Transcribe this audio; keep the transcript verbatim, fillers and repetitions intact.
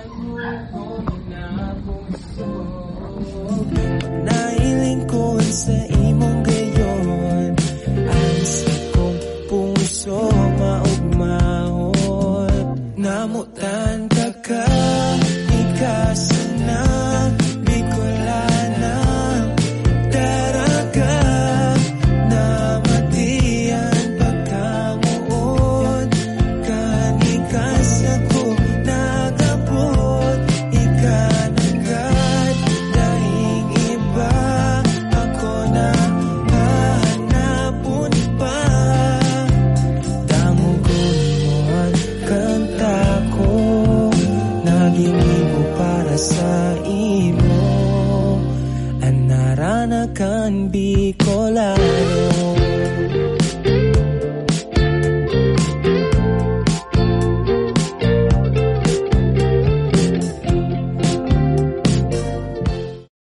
Nailingkod sa imong gayon, ang sa kong puso maugmahon. Namutan ka ka, ikasa na Bicolana, daraga na matiyan pagkamuon. Kanikasa ko nagabot, ikanagad dahing iba ako na hahanapon pa. Damugon mo ang kanta ko, naginibo para sa imo. Anaranakan big